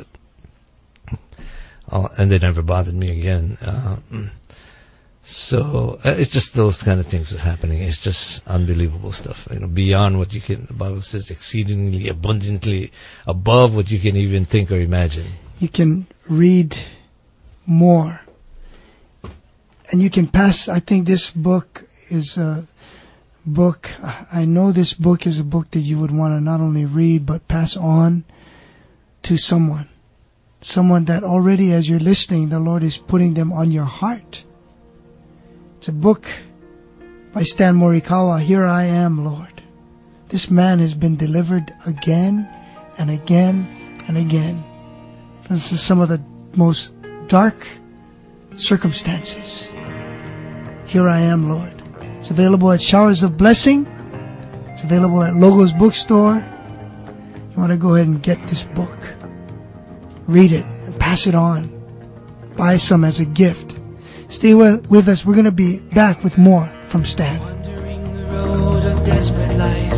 uh, and they never bothered me again. Uh, so, uh, it's just those kind of things that's happening. It's just unbelievable stuff. You know, beyond what you can, the Bible says, exceedingly abundantly above what you can even think or imagine. You can read more. And you can pass, I think this book is a book, I know this book is a book that you would want to not only read, but pass on to someone. Someone that already, as you're listening, the Lord is putting them on your heart. It's a book by Stan Morikawa, Here I Am, Lord. This man has been delivered again and again and again from some of the most dark circumstances. Here I Am, Lord. It's available at Showers of Blessing. It's available at Logos Bookstore. You want to go ahead and get this book. Read it and pass it on. Buy some as a gift. Stay with, with us. We're going to be back with more from Stan. Wandering the road of desperate life,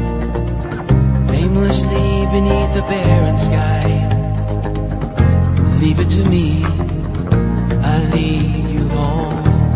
aimlessly beneath the barren sky. Leave it to me, I lead you home.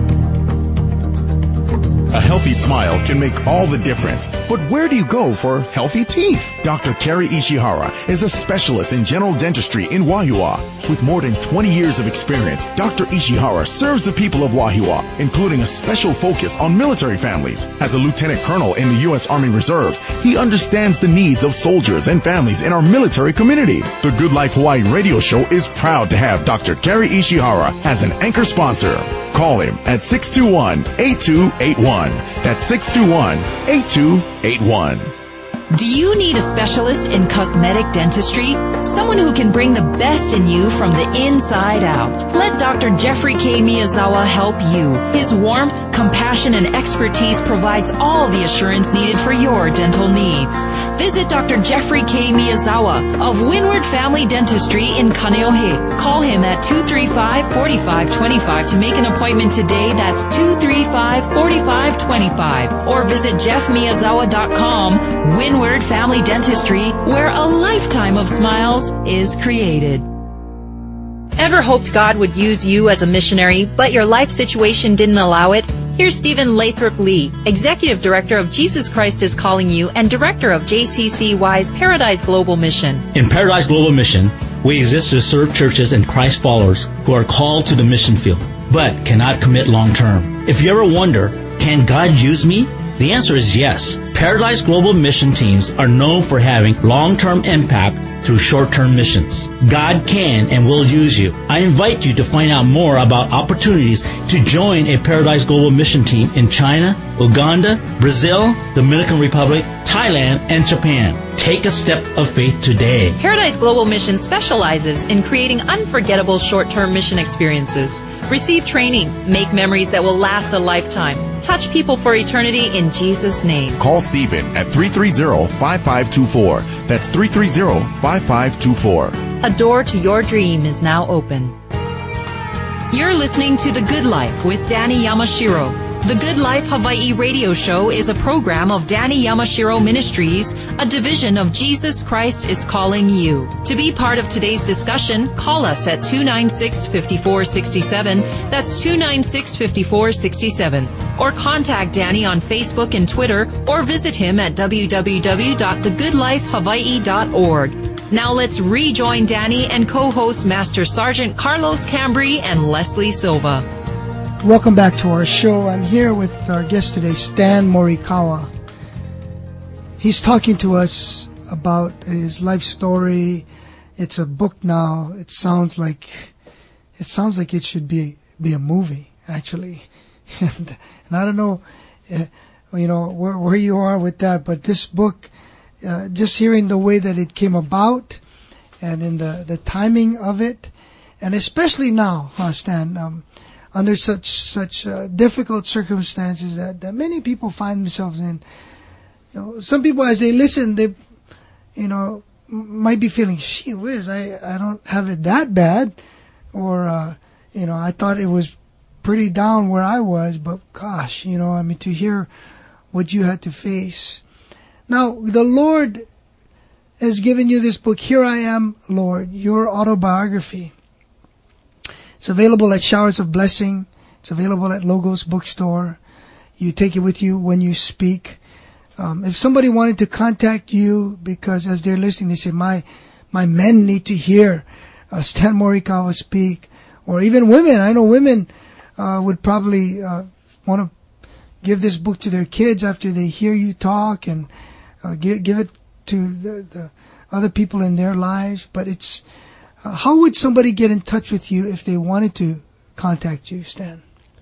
A healthy smile can make all the difference. But where do you go for healthy teeth? Doctor Kerry Ishihara is a specialist in general dentistry in Wahiawa. With more than twenty years of experience, Doctor Ishihara serves the people of Wahiawa, including a special focus on military families. As a lieutenant colonel in the U S Army Reserves, he understands the needs of soldiers and families in our military community. The Good Life Hawaii radio show is proud to have Doctor Kerry Ishihara as an anchor sponsor. Call him at six two one, eight two eight one. That's six two one, eight two eight one. Do you need a specialist in cosmetic dentistry? Someone who can bring the best in you from the inside out. Let Doctor Jeffrey K. Miyazawa help you. His warmth, compassion, and expertise provides all the assurance needed for your dental needs. Visit Doctor Jeffrey K. Miyazawa of Windward Family Dentistry in Kaneohe. Call him at two three five, four five two five to make an appointment today. That's two three five, four five two five. Or visit jeff miyazawa dot com. Windward Family Dentistry, where a lifetime of smiles is created. Ever hoped God would use you as a missionary, but your life situation didn't allow it? Here's Stephen Lathrop Lee, Executive Director of Jesus Christ is Calling You and Director of J C C Y's Paradise Global Mission. In Paradise Global Mission, we exist to serve churches and Christ followers who are called to the mission field, but cannot commit long term. If you ever wonder, can God use me? The answer is yes. Paradise Global Mission teams are known for having long-term impact through short-term missions. God can and will use you. I invite you to find out more about opportunities to join a Paradise Global Mission team in China, Uganda, Brazil, Dominican Republic, Thailand, and Japan. Take a step of faith today. Paradise Global Mission specializes in creating unforgettable short-term mission experiences. Receive training, make memories that will last a lifetime. Touch people for eternity in Jesus' name. Call Stephen at three three zero, five five two four. That's three three zero, five five two four. A door to your dream is now open. You're listening to The Good Life with Danny Yamashiro. The Good Life Hawaii radio show is a program of Danny Yamashiro Ministries, a division of Jesus Christ is Calling You. To be part of today's discussion, call us at two nine six, five four six seven. That's two nine six, five four six seven. Or contact Danny on Facebook and Twitter, or visit him at w w w dot the good life hawaii dot org. Now let's rejoin Danny and co-host Master Sergeant Carlos Cambry and Leslie Silva. Welcome back to our show. I'm here with our guest today, Stan Morikawa. He's talking to us about his life story. It's a book now. It sounds like it sounds like it should be be a movie, actually. And, and I don't know, uh, you know, where where you are with that, but this book, uh, just hearing the way that it came about, and in the the timing of it, and especially now, huh, Stan. Um, under such such uh, difficult circumstances that, that many people find themselves in. You know, some people, as they listen, they, you know, m- might be feeling, gee whiz, I, I don't have it that bad. Or, uh, you know, I thought it was pretty down where I was, but gosh, you know, I mean, to hear what you had to face. Now, the Lord has given you this book, Here I Am, Lord, your autobiography. It's available at Showers of Blessing. It's available at Logos Bookstore. You take it with you when you speak. Um, if somebody wanted to contact you, because as they're listening, they say, my my men need to hear uh, Stan Morikawa speak. Or even women. I know women uh, would probably uh, want to give this book to their kids after they hear you talk, and uh, give, give it to the, the other people in their lives. But it's... Uh, how would somebody get in touch with you if they wanted to contact you, Stan?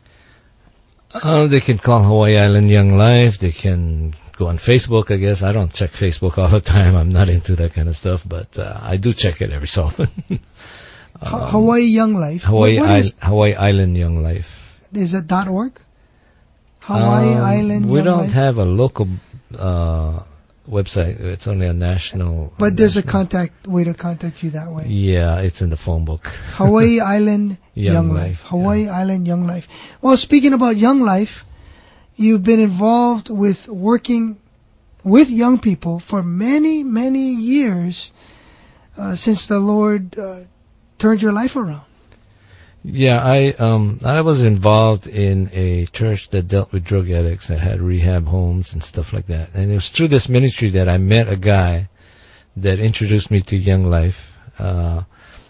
Uh, they can call Hawaii Island Young Life. They can go on Facebook, I guess. I don't check Facebook all the time. I'm not into that kind of stuff, but uh, I do check it every so often. um, Hawaii Young Life? Hawaii, what, what I- is, Hawaii Island Young Life. is it .org? Hawaii Um, Island We Young don't Life? have a local uh, website. It's only a national. But there's a national- contact way to contact you that way. Yeah, it's in the phone book. Hawaii Island Young Young, Life, Life. Hawaii Island Young Life. Well, speaking about Young Life, you've been involved with working with young people for many, many years uh, since the Lord uh, turned your life around. Yeah, I um I was involved in a church that dealt with drug addicts that had rehab homes and stuff like that. And it was through this ministry that I met a guy that introduced me to Young Life, uh,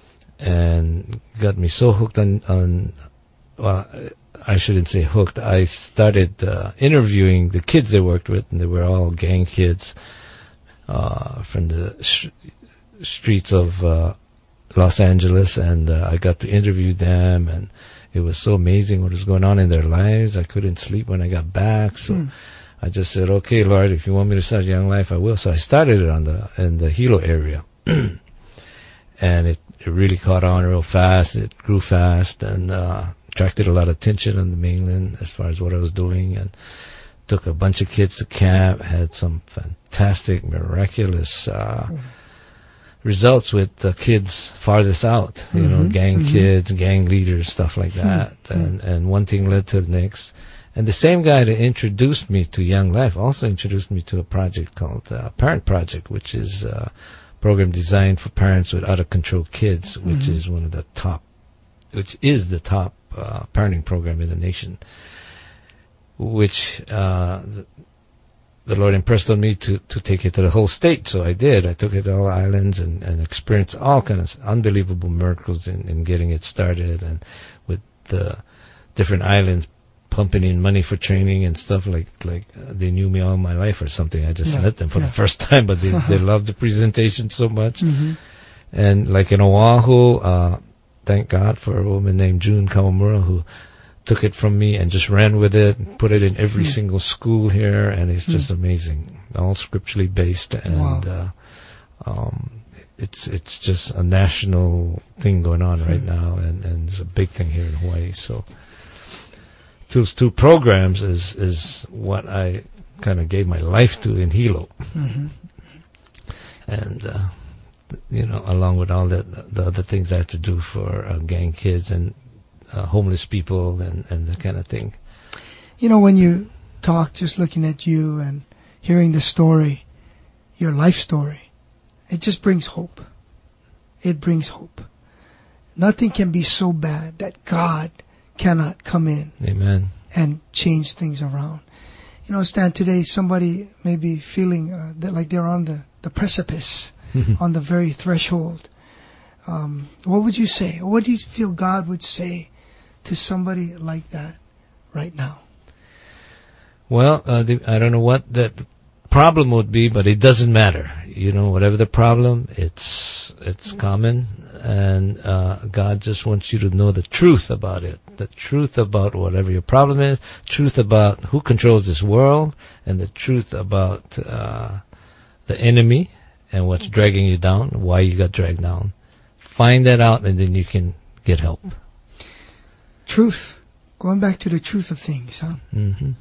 and got me so hooked on, on well, I shouldn't say hooked. I started uh, interviewing the kids they worked with, and they were all gang kids uh, from the sh- streets of uh, Los Angeles, and uh, I got to interview them, and it was so amazing what was going on in their lives. I couldn't sleep when I got back, so mm. I just said, "Okay, Lord, if you want me to start Young Life, I will." So I started it on the in the Hilo area, and it, it really caught on real fast. It grew fast, and uh, attracted a lot of attention on the mainland as far as what I was doing, and took a bunch of kids to camp. Had some fantastic, miraculous Uh, mm. results with the kids farthest out, you mm-hmm, know, gang mm-hmm. kids, gang leaders, stuff like that. Mm-hmm. And and one thing led to the next. And the same guy that introduced me to Young Life also introduced me to a project called uh, Parent Project, which is a program designed for parents with out-of-control kids, which mm-hmm. is one of the top, which is the top uh, parenting program in the nation, which uh, the, the Lord impressed on me to, to take it to the whole state. So I did. I took it to all islands and, and experienced all kinds of unbelievable miracles in, in getting it started, and with the different islands pumping in money for training and stuff, like like uh, they knew me all my life or something. I just yeah, met them for yeah. the first time, but they, they loved the presentation so much. Mm-hmm. And like in Oahu, uh, thank God for a woman named June Kawamura who took it from me and just ran with it and put it in every mm. single school here, and it's just mm. amazing. All scripturally based, and wow. uh, um, it's it's just a national thing going on right mm. now, and, and it's a big thing here in Hawaii. So those two programs is is what I kind of gave my life to in Hilo, mm-hmm. and uh, you know, along with all the the other things I had to do for uh, gang kids and Uh, homeless people and, and that kind of thing. You know, when you talk, just looking at you and hearing the story, your life story, it just brings hope. It brings hope. Nothing can be so bad that God cannot come in Amen. and change things around. You know, Stan, today somebody may be feeling uh, that like they're on the, the precipice, on the very threshold. Um, what would you say? What do you feel God would say to somebody like that? right now? Well, uh, the, I don't know what that problem would be, but it doesn't matter. You know, whatever the problem, it's it's common, and uh, God just wants you to know the truth about it, the truth about whatever your problem is, truth about who controls this world, and the truth about uh, the enemy and what's dragging you down, why you got dragged down. Find that out, and then you can get help. Truth. Going back to the truth of things, huh? Mm-hmm.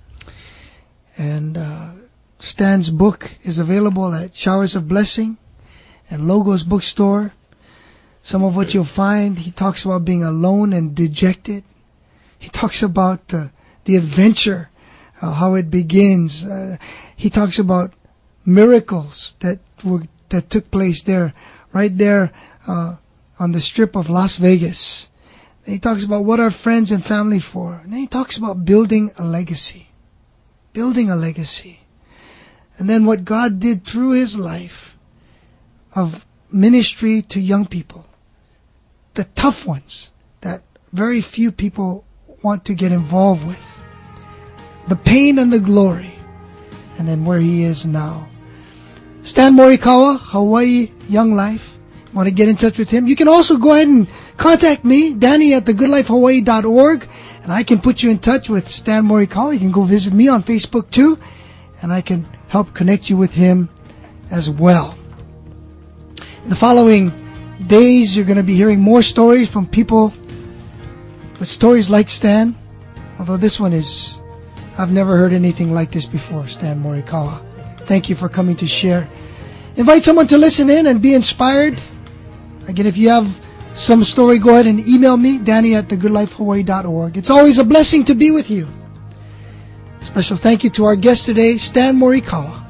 And uh, Stan's book is available at Showers of Blessing and Logos Bookstore. Some of what you'll find, he talks about being alone and dejected. He talks about uh, the adventure, uh, how it begins. Uh, he talks about miracles that were that took place there, right there uh, on the strip of Las Vegas. And he talks about what are friends and family for. And then he talks about building a legacy. Building a legacy. And then what God did through his life of ministry to young people. The tough ones that very few people want to get involved with. The pain and the glory. And then where he is now. Stan Morikawa, Hawaii Young Life. Want to get in touch with him? You can also go ahead and contact me, Danny at the good life hawaii dot org, and I can put you in touch with Stan Morikawa. You can go visit me on Facebook too, and I can help connect you with him as well. In the following days, you're going to be hearing more stories from people with stories like Stan, although this one is, I've never heard anything like this before, Stan Morikawa. Thank you for coming to share. Invite someone to listen in and be inspired. Again, if you have some story, go ahead and email me, Danny at the good life hawaii dot org. It's always a blessing to be with you. Special thank you to our guest today, Stan Morikawa.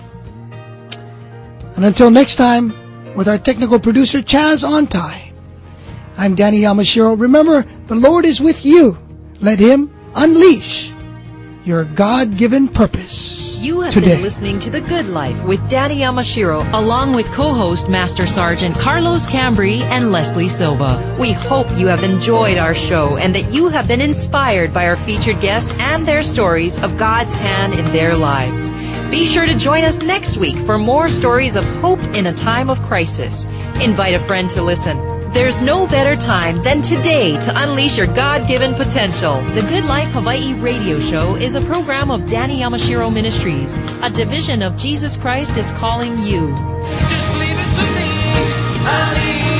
And until next time, with our technical producer, Chaz Ontai, I'm Danny Yamashiro. Remember, the Lord is with you. Let Him unleash your God-given purpose. You have today. been listening to The Good Life with Danny Yamashiro, along with co-host Master Sergeant Carlos Cambry and Leslie Silva. We hope you have enjoyed our show and that you have been inspired by our featured guests and their stories of God's hand in their lives. Be sure to join us next week for more stories of hope in a time of crisis. Invite a friend to listen. There's no better time than today to unleash your God-given potential. The Good Life Hawaii radio show is a program of Danny Yamashiro Ministries, a division of Jesus Christ is Calling You. Just leave it to me. I'll leave